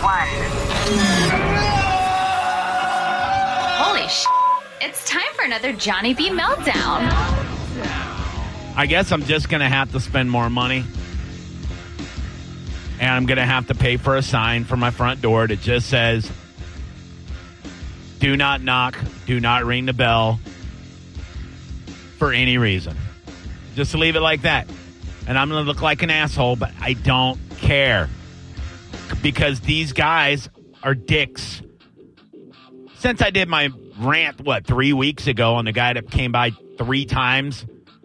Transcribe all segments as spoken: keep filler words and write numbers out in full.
one. Holy sh! It's time for another Johnny B meltdown. I guess I'm just going to have to spend more money. And I'm going to have to pay for a sign for my front door that just says, do not knock, do not ring the bell for any reason. Just to leave it like that. And I'm going to look like an asshole, but I don't care. Because these guys are dicks. Since I did my rant, what, three weeks ago on the guy that came by three times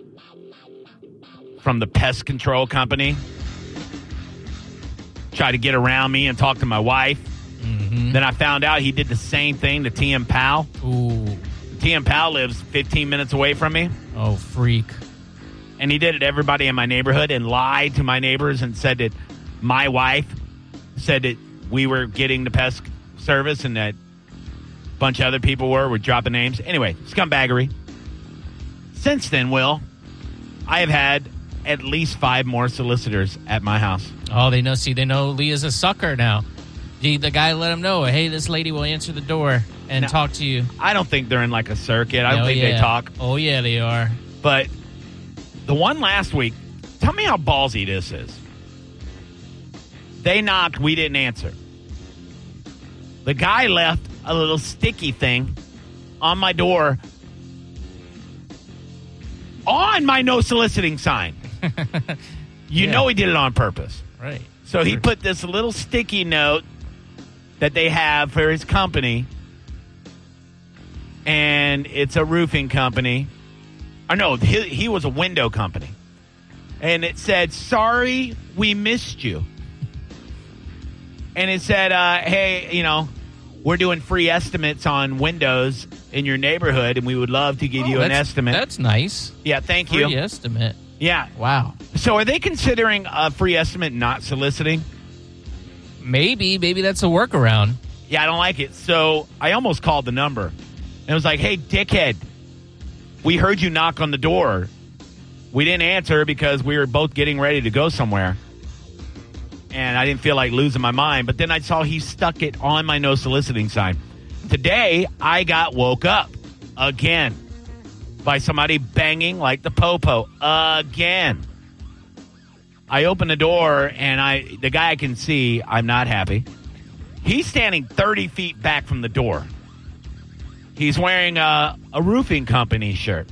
from the pest control company, tried to get around me and talk to my wife. Mm-hmm. Then I found out he did the same thing to T M. Powell. Ooh. T M. Powell lives fifteen minutes away from me. Oh, freak. And he did it to everybody in my neighborhood and lied to my neighbors and said that my wife said that we were getting the pest service and that a bunch of other people were. We're dropping names. Anyway, scumbaggery. Since then, Will, I have had at least five more solicitors at my house. Oh, they know. See, they know Leah's a sucker now. The, the guy let him know, hey, this lady will answer the door and Now, talk to you. I don't think they're in like a circuit. I don't Oh, think yeah. they talk. Oh, yeah, they are. But the one last week, tell me how ballsy this is. They knocked, we didn't answer. The guy left a little sticky thing on my door on my no soliciting sign. You Yeah. know he did it on purpose. Right. So he put this little sticky note that they have for his company, and it's a roofing company. Or no, he, he was a window company. And it said, sorry, we missed you. And it said, uh, hey, you know, we're doing free estimates on windows in your neighborhood, and we would love to give Oh, you an that's- estimate. That's nice. Yeah, thank Free you. estimate. Yeah. Wow. So are they considering a free estimate not soliciting? Maybe. Maybe that's a workaround. Yeah, I don't like it. So I almost called the number. And it was like, hey, dickhead, we heard you knock on the door. We didn't answer because we were both getting ready to go somewhere. And I didn't feel like losing my mind. But then I saw he stuck it on my no soliciting sign. Today, I got woke up again by somebody banging like the popo again. I open the door, and I the guy I can see, I'm not happy. He's standing thirty feet back from the door. He's wearing a, a roofing company shirt.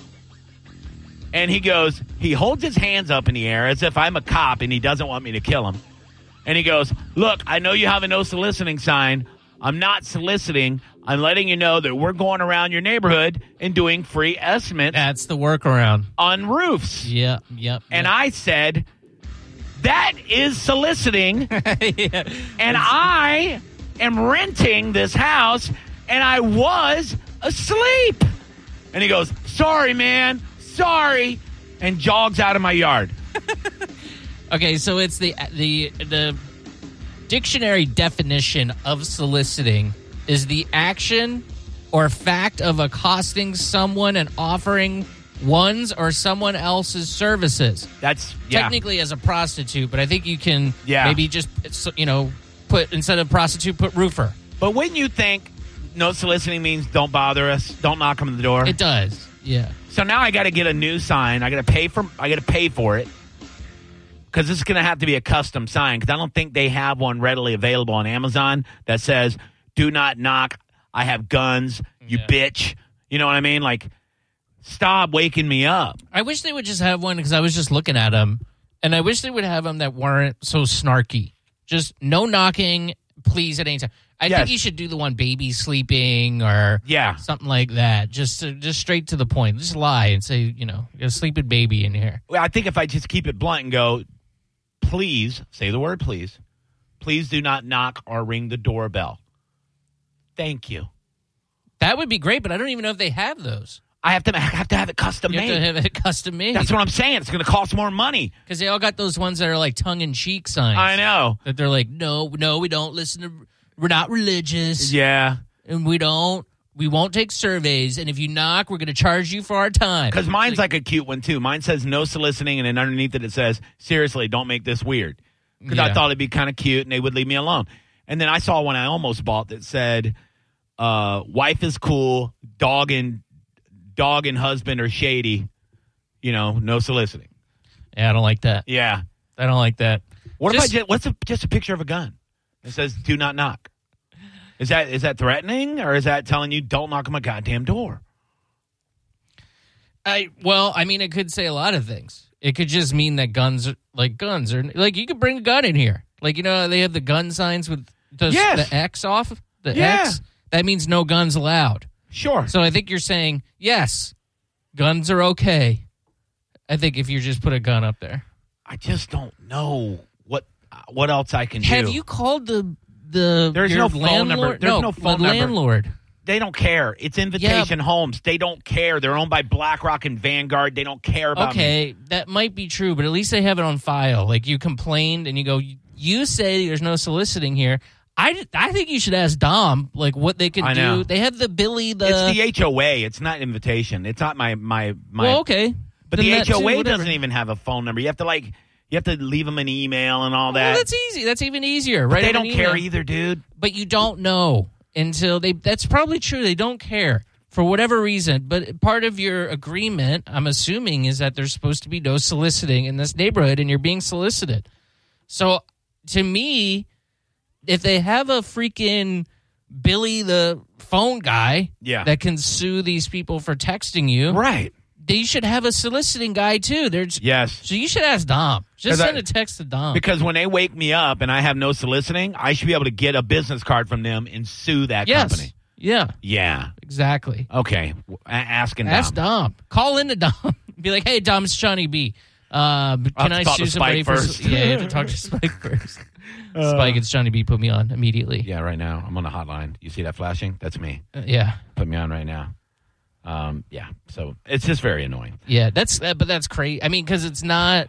And he goes, he holds his hands up in the air as if I'm a cop and he doesn't want me to kill him. And he goes, look, I know you have a no soliciting sign. I'm not soliciting. I'm letting you know that we're going around your neighborhood and doing free estimates That's the workaround. on roofs. Yep, yep. And yep. I said, that is soliciting. yeah. And I am renting this house, and I was asleep. And he goes, sorry, man, sorry, and jogs out of my yard. Okay, so it's the the the dictionary definition of soliciting is the action or fact of accosting someone and offering one's or someone else's services. That's, yeah. Technically as a prostitute, but I think you can Yeah. maybe just, you know, put, instead of prostitute, put roofer. But wouldn't you think no soliciting means don't bother us, don't knock on the door? It does, yeah. So now I got to get a new sign. I got to pay for. I got to pay for it because this is going to have to be a custom sign because I don't think they have one readily available on Amazon that says "Do not knock. I have guns. You Yeah. bitch." You know what I mean? Like, stop waking me up. I wish they would just have one because I was just looking at them, and I wish they would have them that weren't so snarky. Just no knocking, please, at any time. I Yes. think you should do the one baby sleeping or Yeah. something like that. Just to, just straight to the point. Just lie and say, you know, you got a sleeping baby in here. Well, I think if I just keep it blunt and go, please say the word, please. Please do not knock or ring the doorbell. Thank you. That would be great, but I don't even know if they have those. I have to I have to have it custom You made. have to have it custom made. That's what I'm saying. It's going to cost more money. Because they all got those ones that are like tongue-in-cheek signs. I know. That they're like, no, no, we don't listen to, we're not religious. Yeah. And we don't, we won't take surveys. And if you knock, we're going to charge you for our time. Because mine's like a cute one, too. Mine says no soliciting, and then underneath it, it says, seriously, don't make this weird. Because I Yeah. thought it'd be kind of cute, and they would leave me alone. And then I saw one I almost bought that said, uh, wife is cool, dog and dog and husband are shady, you know, no soliciting. Yeah, I don't like that. Yeah. I don't like that. What Just- if I just, what's a, just a picture of a gun? It says, do not knock. Is that is that threatening, or is that telling you don't knock on my goddamn door? I well, I mean, it could say a lot of things. It could just mean that guns, are, like guns, are like you could bring a gun in here. Like, you know, they have the gun signs with the, Yes. the X off. The Yeah. X that means no guns allowed. Sure. So I think you're saying yes, guns are okay. I think if you just put a gun up there. I just don't know what what else I can Have do. you called the the There's your no phone landlord? number. There's no phone the number. landlord. They don't care. It's Invitation Homes. They don't care. They're owned by BlackRock and Vanguard. They don't care about me. Okay, that might be true, but at least they have it on file. Like, you complained and you go, you say there's no soliciting here. I, I think you should ask Dom, like, what they can I know. do. They have the Billy, the... It's the H O A. It's not Invitation. It's not my my my. well, okay. But Then the that H O A too, whatever. doesn't even have a phone number. You have to like you have to leave them an email and all that. Well, that's easy. That's even easier. But Right? they don't care either, dude. But you don't know until they... That's probably true. They don't care for whatever reason. But part of your agreement, I'm assuming, is that there's supposed to be no soliciting in this neighborhood, and you're being solicited. So, to me, if they have a freaking Billy the phone guy Yeah. that can sue these people for texting you, Right. they should have a soliciting guy, too. There's, Yes. so you should ask Dom. Just 'Cause I- send a text to Dom. Because when they wake me up and I have no soliciting, I should be able to get a business card from them and sue that yes. company. Yeah, Yeah. exactly. Okay. W- a- Asking Ask Dom. Dom. Call into Dom. Be like, hey, Dom, it's Johnny B. Uh, I'll can have I to talk sue to somebody Spike for... first. Yeah, you have to talk to Spike first. Spike, it's Johnny B. Put me on immediately. Yeah, right now. I'm on the hotline. You see that flashing? That's me. Uh, yeah. Put me on right now. Um, yeah. So it's just very annoying. Yeah, that's uh, but that's crazy. I mean, because it's not.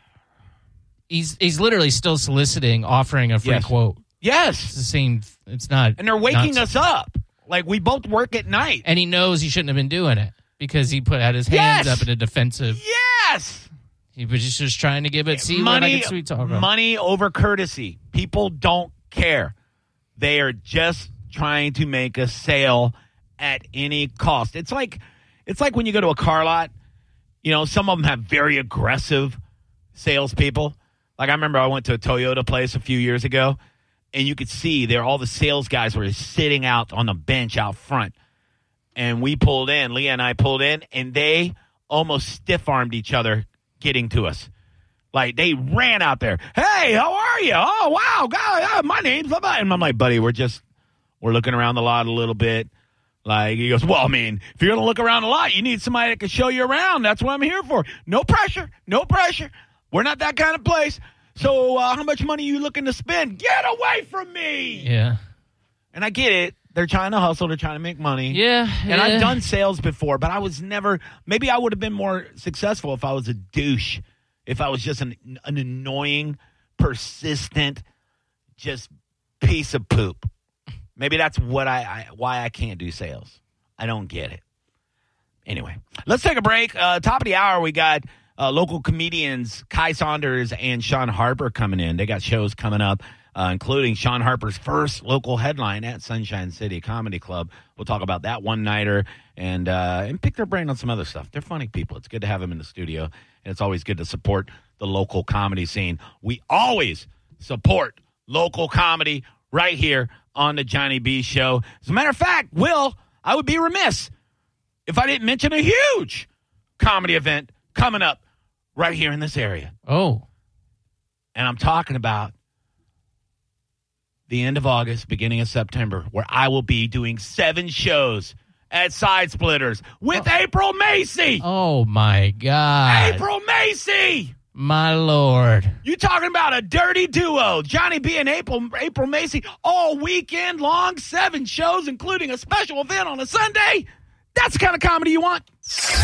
He's he's literally still soliciting, offering a free Yes. quote. It's Yes. the same. It's not. And they're waking not- us up. Like, we both work at night. And he knows he shouldn't have been doing it because he put had his hands Yes. up in a defensive. Yes. He was just, just trying to give it. See money, what I can sweet talk on. money over courtesy. People don't care. They are just trying to make a sale at any cost. It's like it's like when you go to a car lot. You know, some of them have very aggressive salespeople. Like, I remember I went to a Toyota place a few years ago, and you could see there all the sales guys were sitting out on the bench out front. And we pulled in, Leah and I pulled in, and they almost stiff-armed each other getting to us. Like, they ran out there. Hey, how are you? Oh, wow, God, uh, my name's... Blah, blah. And I'm like, buddy, we're just, we're looking around the lot a little bit. Like, he goes, well, I mean, if you're going to look around a lot, you need somebody that can show you around. That's what I'm here for. No pressure. No pressure. We're not that kind of place. So uh, how much money are you looking to spend? Get away from me. Yeah. And I get it. They're trying to hustle. They're trying to make money. Yeah. And yeah. I've done sales before, but I was never, maybe I would have been more successful if I was a douche, if I was just an, an annoying, persistent, just piece of poop. Maybe that's what I, I why I can't do sales. I don't get it. Anyway, let's take a break. Uh, top of the hour, we got uh, local comedians Kai Saunders and Sean Harper coming in. They got shows coming up, uh, including Sean Harper's first local headline at Sunshine City Comedy Club. We'll talk about that one-nighter and uh, and pick their brain on some other stuff. They're funny people. It's good to have them in the studio, and it's always good to support the local comedy scene. We always support local comedy right here on the Johnny B Show. As a matter of fact, Will, I would be remiss if I didn't mention a huge comedy event coming up right here in this area. Oh. And I'm talking about the end of August, beginning of September, where I will be doing seven shows at Side Splitters with oh. April Macy. Oh, my God. April Macy. My Lord. You talking about a dirty duo, Johnny B and April, April Macy, all weekend long, seven shows, including a special event on a Sunday? That's the kind of comedy you want.